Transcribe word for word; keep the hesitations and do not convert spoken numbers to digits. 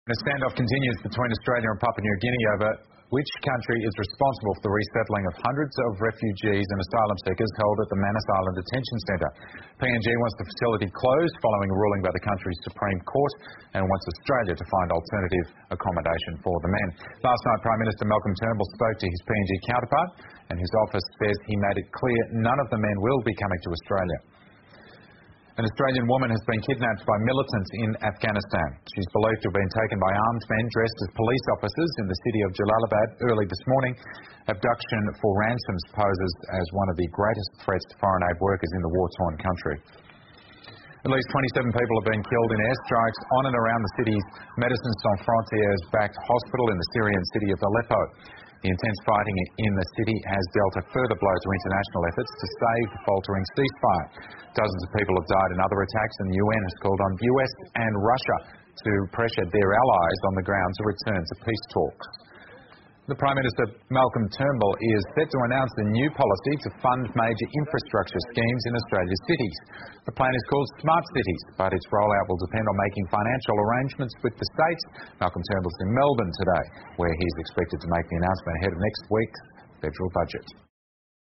The standoff continues between Australia and Papua New Guinea over which country is responsible for the resettling of hundreds of refugees and asylum seekers held at the Manus Island Detention Centre. P N G wants the facility closed following a ruling by the country's Supreme Court and wants Australia to find alternative accommodation for the men. Last night, Prime Minister Malcolm Turnbull spoke to his P N G counterpart, and his office says he made it clear none of the men will be coming to Australia. An Australian woman has been kidnapped by militants in Afghanistan. She's believed to have been taken by armed men dressed as police officers in the city of Jalalabad early this morning. Abduction for ransoms poses as one of the greatest threats to foreign aid workers in the war-torn country. At least twenty-seven people have been killed in airstrikes on and around the city's Médecins Sans Frontières-backed hospital in the Syrian city of Aleppo. The intense fighting in the city has dealt a further blow to international efforts to save the faltering ceasefire. Dozens of people have died in other attacks, and the U N has called on the U S and Russia to pressure their allies on the ground to return to peace talks. The Prime Minister Malcolm Turnbull is set to announce a new policy to fund major infrastructure schemes in Australia's cities. The plan is called Smart Cities, but its rollout will depend on making financial arrangements with the states. Malcolm Turnbull's in Melbourne today, where he's expected to make the announcement ahead of next week's federal budget.